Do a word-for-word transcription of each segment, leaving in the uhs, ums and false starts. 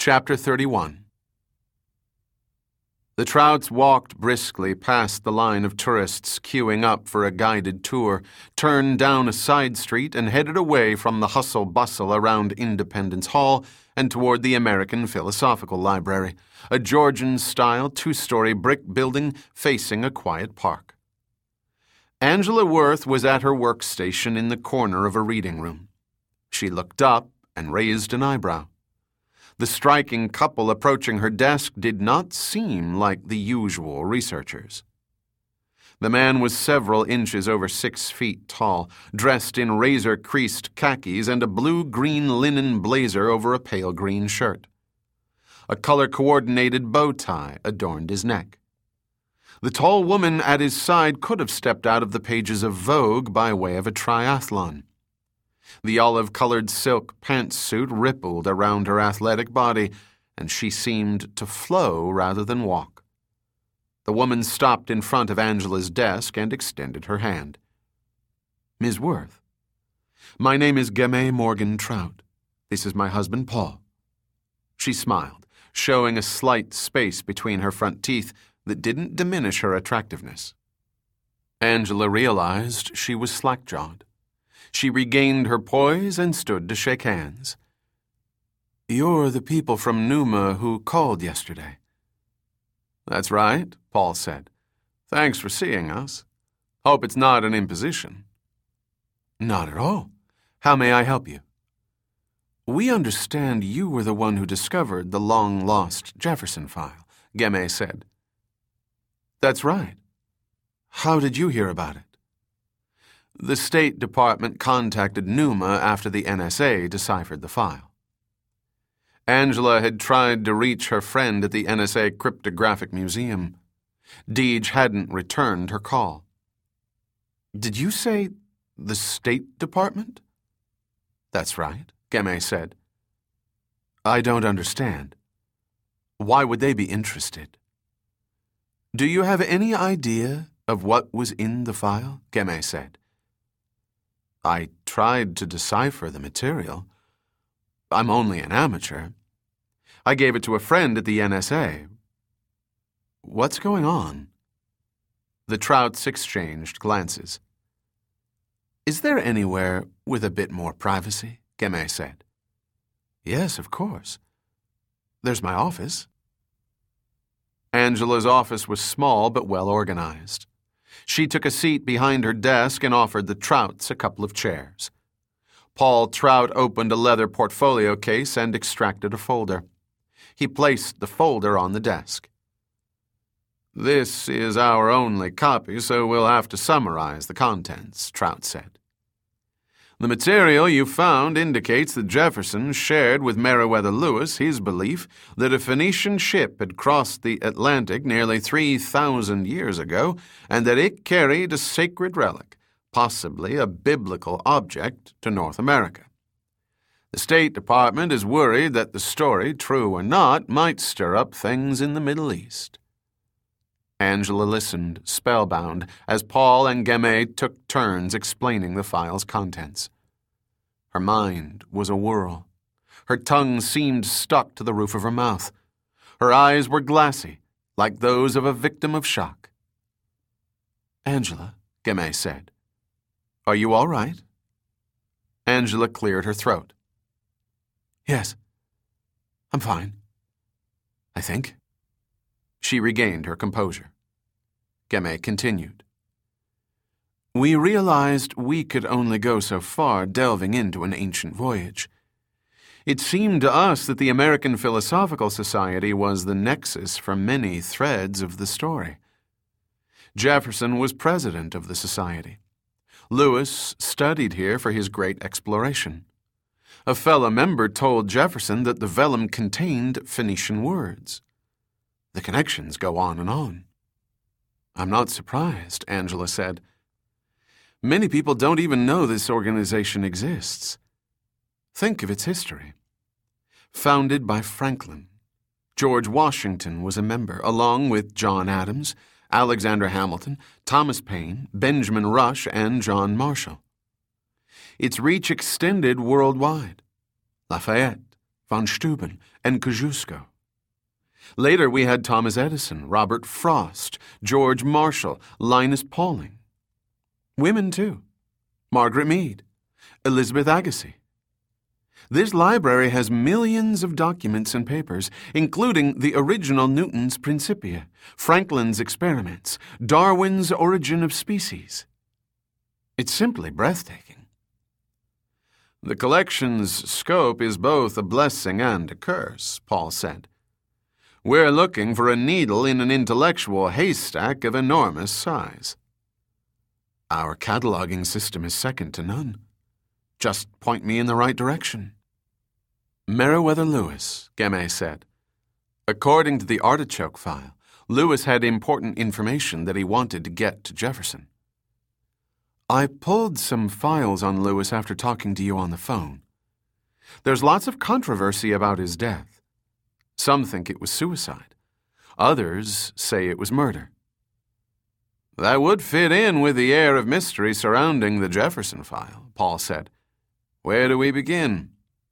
Chapter thirty-one. The Trouts walked briskly past the line of tourists queuing up for a guided tour, turned down a side street, and headed away from the hustle-bustle around Independence Hall and toward the American Philosophical Library, a Georgian-style two-story brick building facing a quiet park. Angela Worth was at her workstation in the corner of a reading room. She looked up and raised an eyebrow. The striking couple approaching her desk did not seem like the usual researchers. The man was several inches over six feet tall, dressed in razor-creased khakis and a blue-green linen blazer over a pale green shirt. A color-coordinated bow tie adorned his neck. The tall woman at his side could have stepped out of the pages of Vogue by way of a triathlon. The olive-colored silk pantsuit rippled around her athletic body, and she seemed to flow rather than walk. The woman stopped in front of Angela's desk and extended her hand. "Miz Worth, my name is Gamay Morgan Trout. This is my husband, Paul." She smiled, showing a slight space between her front teeth that didn't diminish her attractiveness. Angela realized she was slack-jawed. She regained her poise and stood to shake hands. "You're the people from Numa who called yesterday." "That's right," Paul said. "Thanks for seeing us. Hope it's not an imposition." "Not at all. How may I help you?" "We understand you were the one who discovered the long-lost Jefferson file," Gamay said. "That's right. How did you hear about it?" "The State Department contacted Numa after the N S A deciphered the file." Angela had tried to reach her friend at the N S A Cryptographic Museum. Deej hadn't returned her call. "Did you say the State Department?" "That's right," Gamay said. "I don't understand. Why would they be interested?" "Do you have any idea of what was in the file?" Gamay said. "I tried to decipher the material. I'm only an amateur. I gave it to a friend at the N S A. What's going on?" The Trouts exchanged glances. "Is there anywhere with a bit more privacy?" Gamay said. "Yes, of course. There's my office." Angela's office was small but well organized. She took a seat behind her desk and offered the Trouts a couple of chairs. Paul Trout opened a leather portfolio case and extracted a folder. He placed the folder on the desk. "This is our only copy, so we'll have to summarize the contents," Trout said. "The material you found indicates that Jefferson shared with Meriwether Lewis his belief that a Phoenician ship had crossed the Atlantic nearly three thousand years ago and that it carried a sacred relic, possibly a biblical object, to North America. The State Department is worried that the story, true or not, might stir up things in the Middle East." Angela listened, spellbound, as Paul and Gamay took turns explaining the file's contents. Her mind was a whirl. Her tongue seemed stuck to the roof of her mouth. Her eyes were glassy, like those of a victim of shock. "Angela," Gamay said, "are you all right?" Angela cleared her throat. "Yes, I'm fine. I think." She regained her composure. Gamay continued. "We realized we could only go so far delving into an ancient voyage. It seemed to us that the American Philosophical Society was the nexus for many threads of the story. Jefferson was president of the society. Lewis studied here for his great exploration. A fellow member told Jefferson that the vellum contained Phoenician words. The connections go on and on." "I'm not surprised," Angela said. "Many people don't even know this organization exists. Think of its history. Founded by Franklin, George Washington was a member, along with John Adams, Alexander Hamilton, Thomas Paine, Benjamin Rush, and John Marshall. Its reach extended worldwide. Lafayette, von Steuben, and Kosciuszko. Later we had Thomas Edison, Robert Frost, George Marshall, Linus Pauling. Women, too. Margaret Mead, Elizabeth Agassiz. This library has millions of documents and papers, including the original Newton's Principia, Franklin's experiments, Darwin's Origin of Species. It's simply breathtaking. The collection's scope is both a blessing and a curse, Paul said. We're looking for a needle in an intellectual haystack of enormous size. Our cataloging system is second to none. Just point me in the right direction. Meriwether Lewis, Gemay said. According to the artichoke file, Lewis had important information that he wanted to get to Jefferson. I pulled some files on Lewis after talking to you on the phone. There's lots of controversy about his death. Some think it was suicide. Others say it was murder. That would fit in with the air of mystery surrounding the Jefferson file, Paul said. Where do we begin?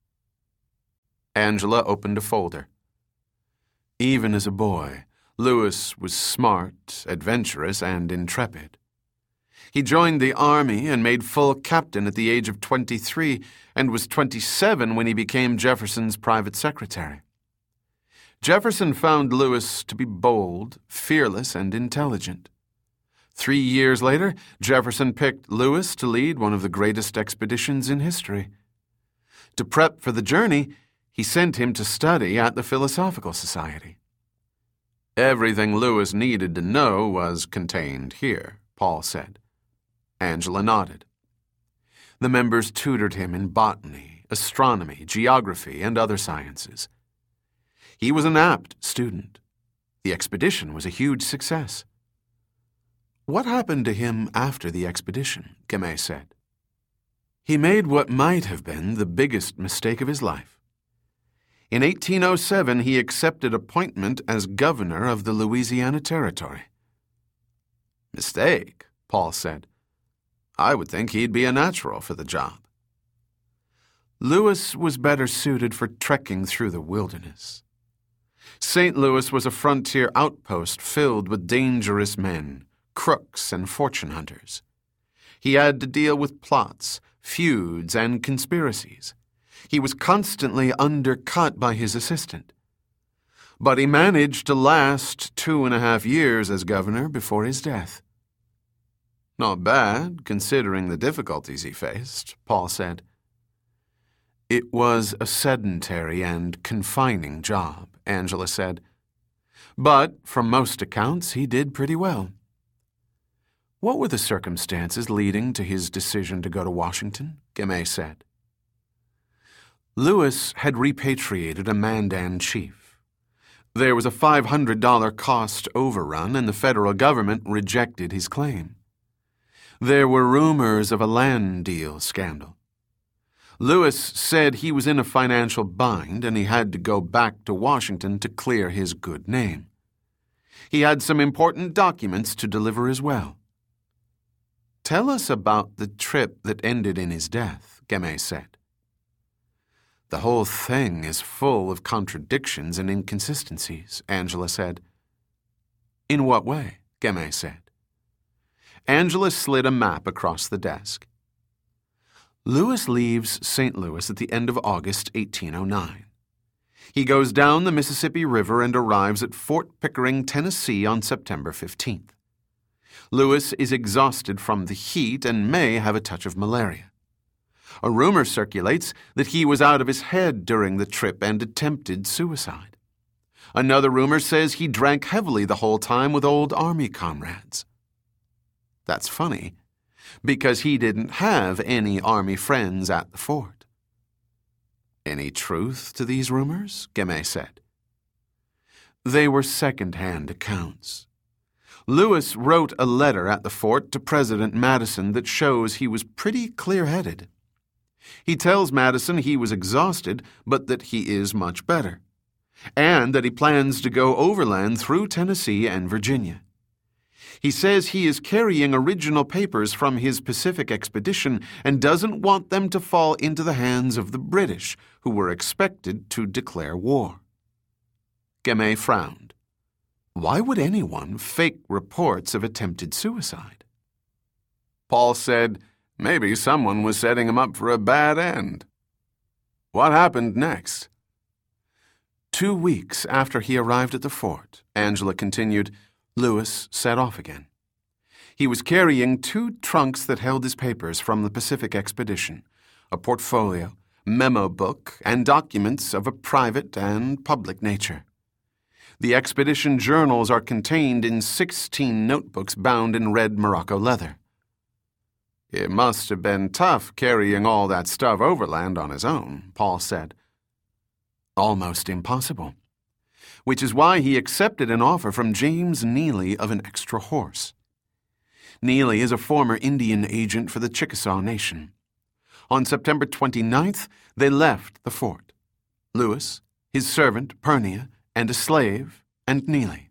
Angela opened a folder. Even as a boy, Lewis was smart, adventurous, and intrepid. He joined the Army and made full captain at the age of twenty-three and was twenty-seven when he became Jefferson's private secretary. Jefferson found Lewis to be bold, fearless, and intelligent. Three years later, Jefferson picked Lewis to lead one of the greatest expeditions in history. To prep for the journey, he sent him to study at the Philosophical Society. Everything Lewis needed to know was contained here, Paul said. Angela nodded. The members tutored him in botany, astronomy, geography, and other sciences. He was an apt student. The expedition was a huge success. What happened to him after the expedition? Gemay said. He made what might have been the biggest mistake of his life. In eighteen oh seven, he accepted appointment as governor of the Louisiana Territory. Mistake, Paul said. I would think he'd be a natural for the job. Lewis was better suited for trekking through the wilderness. Saint Louis was a frontier outpost filled with dangerous men, crooks, and fortune hunters. He had to deal with plots, feuds, and conspiracies. He was constantly undercut by his assistant. But he managed to last two and a half years as governor before his death. Not bad, considering the difficulties he faced, Paul said. It was a sedentary and confining job, Angela said. But, from most accounts, he did pretty well. What were the circumstances leading to his decision to go to Washington? Gemay said. Lewis had repatriated a Mandan chief. There was a five hundred dollars cost overrun, and the federal government rejected his claim. There were rumors of a land deal scandal. Lewis said he was in a financial bind and he had to go back to Washington to clear his good name. He had some important documents to deliver as well. Tell us about the trip that ended in his death, Gemay said. The whole thing is full of contradictions and inconsistencies, Angela said. In what way? Gemay said. Angela slid a map across the desk. Lewis leaves Saint Louis at the end of August eighteen oh nine. He goes down the Mississippi River and arrives at Fort Pickering, Tennessee on September fifteenth. Lewis is exhausted from the heat and may have a touch of malaria. A rumor circulates that he was out of his head during the trip and attempted suicide. Another rumor says he drank heavily the whole time with old Army comrades. That's funny, because he didn't have any Army friends at the fort. Any truth to these rumors? Gemay said. They were second-hand accounts. Lewis wrote a letter at the fort to President Madison that shows he was pretty clear-headed. He tells Madison he was exhausted, but that he is much better, and that he plans to go overland through Tennessee and Virginia. He says he is carrying original papers from his Pacific expedition and doesn't want them to fall into the hands of the British, who were expected to declare war. Gemay frowned. Why would anyone fake reports of attempted suicide? Paul said, maybe someone was setting him up for a bad end. What happened next? Two weeks after he arrived at the fort, Angela continued, Lewis set off again. He was carrying two trunks that held his papers from the Pacific expedition, a portfolio, memo book, and documents of a private and public nature. The expedition journals are contained in sixteen notebooks bound in red Morocco leather. It must have been tough carrying all that stuff overland on his own, Paul said. Almost impossible. Which is why he accepted an offer from James Neely of an extra horse. Neely is a former Indian agent for the Chickasaw Nation. On September twenty-ninth, they left the fort. Lewis, his servant, Pernia, and a slave, and Neely.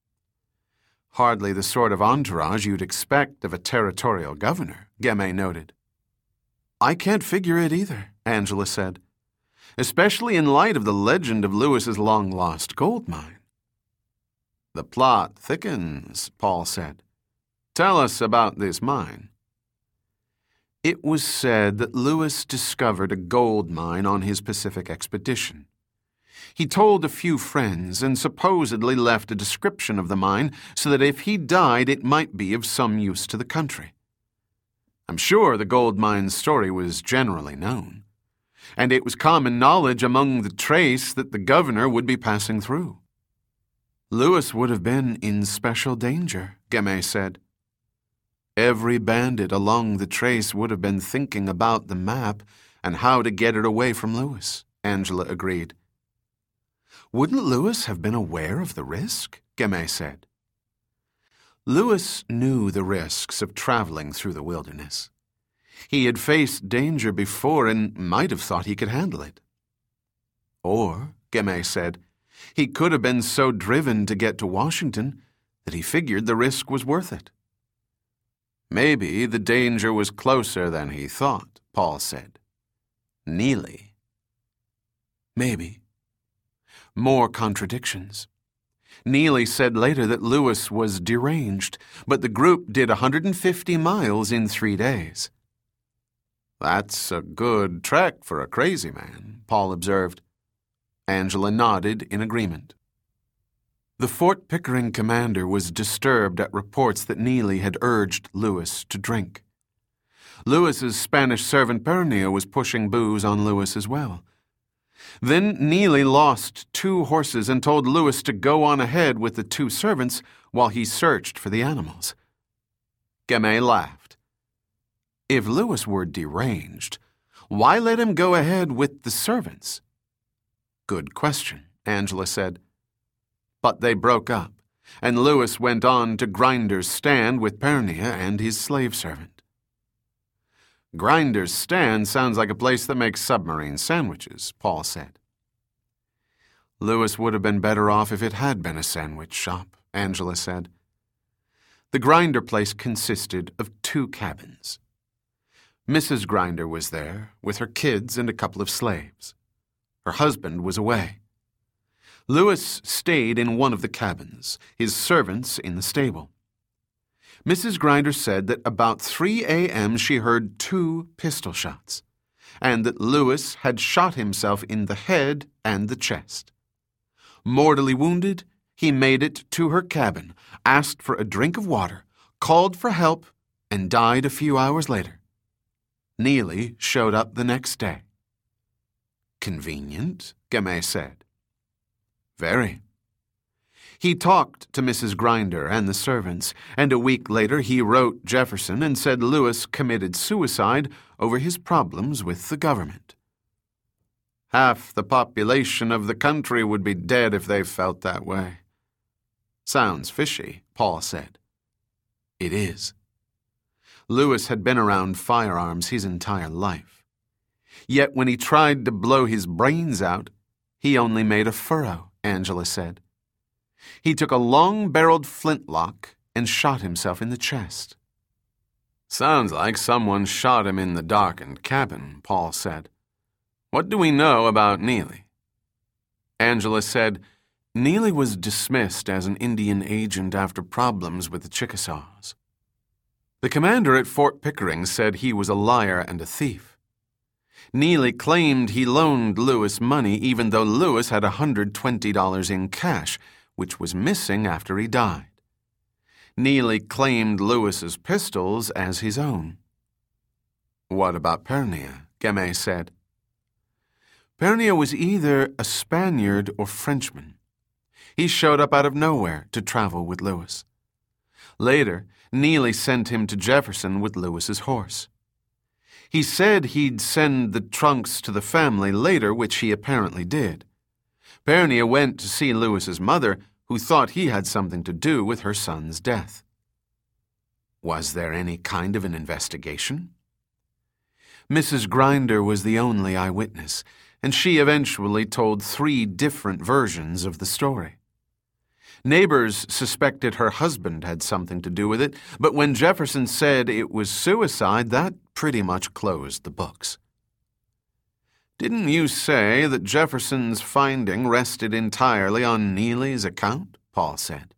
Hardly the sort of entourage you'd expect of a territorial governor, Gemay noted. I can't figure it either, Angela said, especially in light of the legend of Lewis's long-lost gold mine. The plot thickens, Paul said. Tell us about this mine. It was said that Lewis discovered a gold mine on his Pacific expedition. He told a few friends and supposedly left a description of the mine so that if he died it might be of some use to the country. I'm sure the gold mine's story was generally known, and it was common knowledge among the trace that the governor would be passing through. Lewis would have been in special danger, Gemay said. Every bandit along the trace would have been thinking about the map and how to get it away from Lewis, Angela agreed. Wouldn't Lewis have been aware of the risk? Gemay said. Lewis knew the risks of traveling through the wilderness. He had faced danger before and might have thought he could handle it. Or, Gemay said, he could have been so driven to get to Washington that he figured the risk was worth it. Maybe the danger was closer than he thought, Paul said. Neely. Maybe. More contradictions. Neely said later that Lewis was deranged, but the group did one hundred fifty miles in three days. That's a good trek for a crazy man, Paul observed. Angela nodded in agreement. The Fort Pickering commander was disturbed at reports that Neely had urged Lewis to drink. Lewis's Spanish servant Pernia was pushing booze on Lewis as well. Then Neely lost two horses and told Lewis to go on ahead with the two servants while he searched for the animals. Gemay laughed. If Lewis were deranged, why let him go ahead with the servants? Good question, Angela said. But they broke up, and Lewis went on to Grinder's Stand with Pernia and his slave servant. Grinder's Stand sounds like a place that makes submarine sandwiches, Paul said. Lewis would have been better off if it had been a sandwich shop, Angela said. The Grinder place consisted of two cabins. Missus Grinder was there, with her kids and a couple of slaves. Her husband was away. Lewis stayed in one of the cabins, his servants in the stable. Missus Grinder said that about three a.m. she heard two pistol shots, and that Lewis had shot himself in the head and the chest. Mortally wounded, he made it to her cabin, asked for a drink of water, called for help, and died a few hours later. Neely showed up the next day. Convenient, Gemay said. Very. He talked to Missus Grinder and the servants, and a week later he wrote Jefferson and said Lewis committed suicide over his problems with the government. Half the population of the country would be dead if they felt that way. Sounds fishy, Paul said. It is. Lewis had been around firearms his entire life. Yet when he tried to blow his brains out, he only made a furrow, Angela said. He took a long-barreled flintlock and shot himself in the chest. Sounds like someone shot him in the darkened cabin, Paul said. What do we know about Neely? Angela said, Neely was dismissed as an Indian agent after problems with the Chickasaws. The commander at Fort Pickering said he was a liar and a thief. Neely claimed he loaned Lewis money even though Lewis had one hundred twenty dollars in cash, which was missing after he died. Neely claimed Lewis's pistols as his own. What about Pernia? Gemay said. Pernia was either a Spaniard or Frenchman. He showed up out of nowhere to travel with Lewis. Later, Neely sent him to Jefferson with Lewis's horse. He said he'd send the trunks to the family later, which he apparently did. Pernia went to see Lewis's mother, who thought he had something to do with her son's death. Was there any kind of an investigation? Missus Grinder was the only eyewitness, and she eventually told three different versions of the story. Neighbors suspected her husband had something to do with it, but when Jefferson said it was suicide, that pretty much closed the books. Didn't you say that Jefferson's finding rested entirely on Neely's account? Paul said.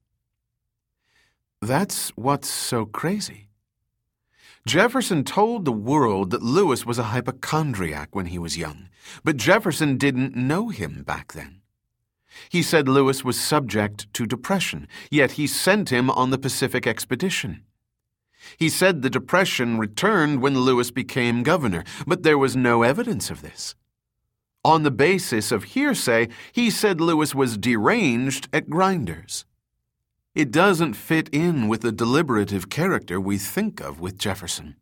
That's what's so crazy. Jefferson told the world that Lewis was a hypochondriac when he was young, but Jefferson didn't know him back then. He said Lewis was subject to depression, yet he sent him on the Pacific Expedition. He said the depression returned when Lewis became governor, but there was no evidence of this. On the basis of hearsay, he said Lewis was deranged at Grinder's. It doesn't fit in with the deliberative character we think of with Jefferson.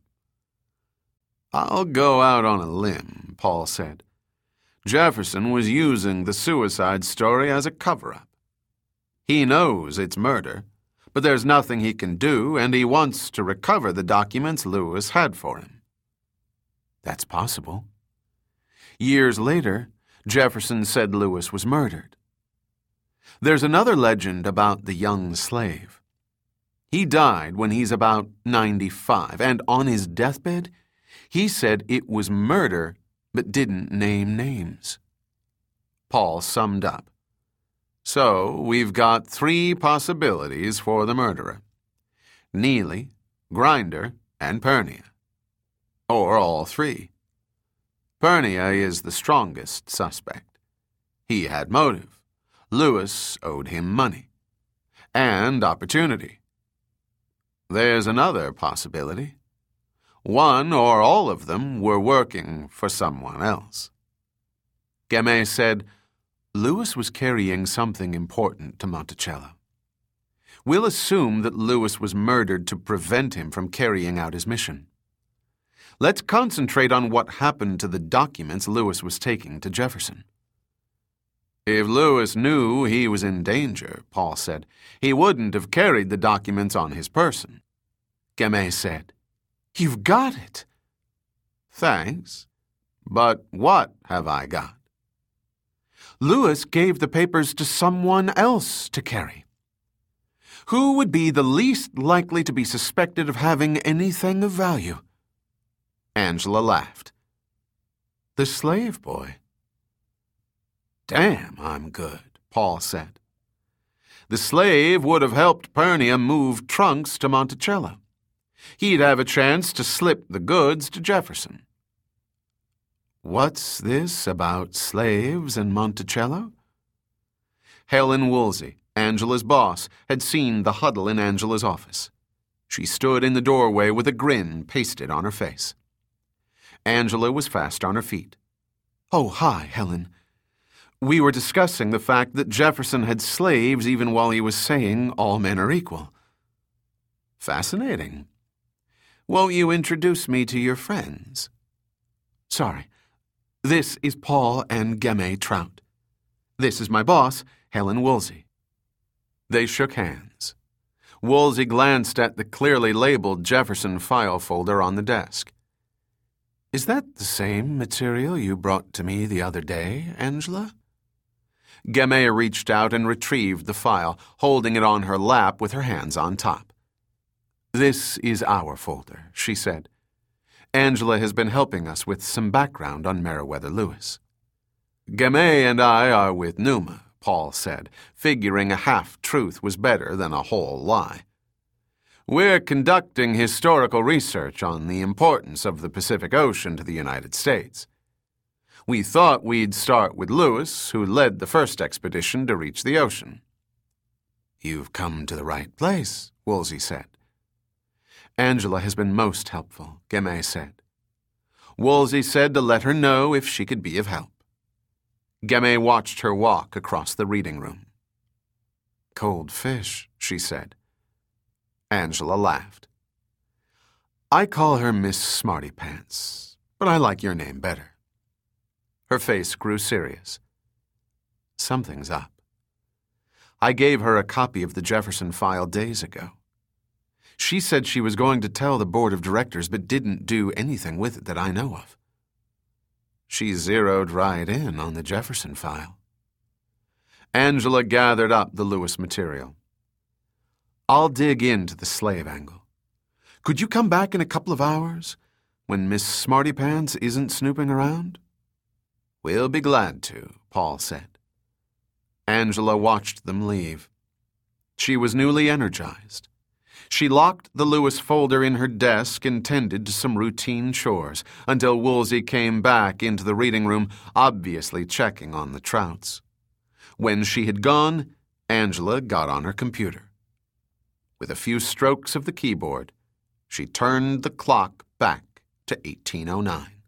I'll go out on a limb, Paul said. Jefferson was using the suicide story as a cover-up. He knows it's murder, but there's nothing he can do, and he wants to recover the documents Lewis had for him. That's possible. Years later, Jefferson said Lewis was murdered. There's another legend about the young slave. He died when he's about ninety-five, and on his deathbed, he said it was murder but didn't name names. Paul summed up. So, we've got three possibilities for the murderer. Neely, Grinder, and Pernia. Or all three. Pernia is the strongest suspect. He had motive. Lewis owed him money. And opportunity. There's another possibility. One or all of them were working for someone else. Gemay said, Lewis was carrying something important to Monticello. We'll assume that Lewis was murdered to prevent him from carrying out his mission. Let's concentrate on what happened to the documents Lewis was taking to Jefferson. If Lewis knew he was in danger, Paul said, he wouldn't have carried the documents on his person. Gemay said, You've got it. Thanks. But what have I got? Lewis gave the papers to someone else to carry. Who would be the least likely to be suspected of having anything of value? Angela laughed. The slave boy. Damn, I'm good, Paul said. The slave would have helped Pernia move trunks to Monticello. He'd have a chance to slip the goods to Jefferson. What's this about slaves and Monticello? Helen Woolsey, Angela's boss, had seen the huddle in Angela's office. She stood in the doorway with a grin pasted on her face. Angela was fast on her feet. Oh, hi, Helen. We were discussing the fact that Jefferson had slaves even while he was saying all men are equal. Fascinating. Won't you introduce me to your friends? Sorry. This is Paul and Gemay Trout. This is my boss, Helen Woolsey. They shook hands. Woolsey glanced at the clearly labeled Jefferson file folder on the desk. Is that the same material you brought to me the other day, Angela? Gemay reached out and retrieved the file, holding it on her lap with her hands on top. "This is our folder," she said. "Angela has been helping us with some background on Meriwether Lewis." "Gamay and I are with Numa," Paul said, figuring a half-truth was better than a whole lie. "We're conducting historical research on the importance of the Pacific Ocean to the United States. We thought we'd start with Lewis, who led the first expedition to reach the ocean." "You've come to the right place," Woolsey said. "Angela has been most helpful," Gamay said. Woolsey said to let her know if she could be of help. Gamay watched her walk across the reading room. "Cold fish," she said. Angela laughed. "I call her Miss Smarty Pants, but I like your name better." Her face grew serious. "Something's up. I gave her a copy of the Jefferson file days ago. She said she was going to tell the board of directors but didn't do anything with it that I know of. She zeroed right in on the Jefferson file." Angela gathered up the Lewis material. "I'll dig into the slave angle. Could you come back in a couple of hours, when Miss Smarty Pants isn't snooping around?" "We'll be glad to," Paul said. Angela watched them leave. She was newly energized. She locked the Lewis folder in her desk and tended to some routine chores until Woolsey came back into the reading room, obviously checking on the Trouts. When she had gone, Angela got on her computer. With a few strokes of the keyboard, she turned the clock back to eighteen oh nine.